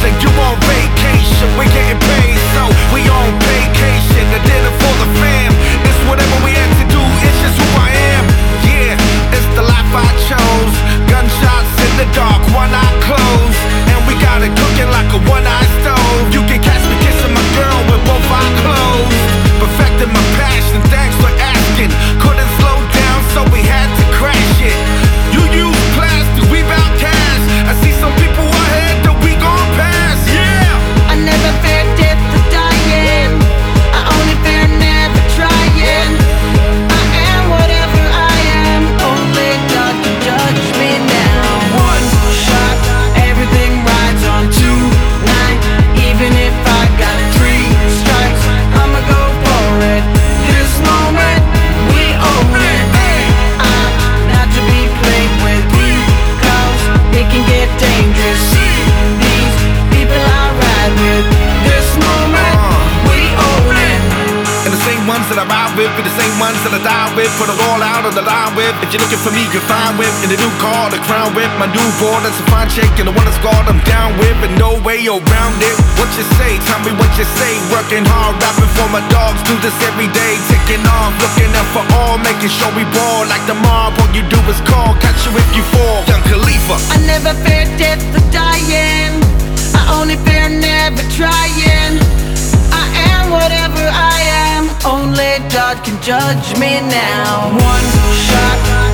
and you on vacation. We getting paid, so we on vacation. A dinner for the fam. It's whatever we have to do, it's just who I am. Yeah, it's the life I chose. Gunshots in the dark, one eye closed, and we got it cooking like a one-eye stove. You can catch me kissing my girl with both eyes closed. Perfecting my passion, thanks for asking. Couldn't slow down, so we had to crash it. You use plastic, we bout cash. I see some people ahead that we gon' pass, yeah. I never fear death or dying. I only fear never trying. I am whatever I am. Only God can judge me now. One shot, everything rides on tonight. Even if I got 3 strikes, I'ma go for it. This moment, we own it. I'm not to be played with, because it can get dangerous. These people I ride with. This moment, we own it. And the same ones that I ride with be the same ones that I die with. Put it all out on the line with. If you're looking for me, you're fine with. In the new car, the crown with. My new board, that's a fine chick. And the one that's called I'm down with. And no way around it. What you say? Tell me what you say. Working hard, rapping for my dogs. Do this every day. Taking off, looking out for all. Making sure we ball like the mob. All you do is call. Catch you if you fall. Young Khalifa. I never fear death or dying. I only fear never trying. I am whatever I am. Only God can judge me now. One shot,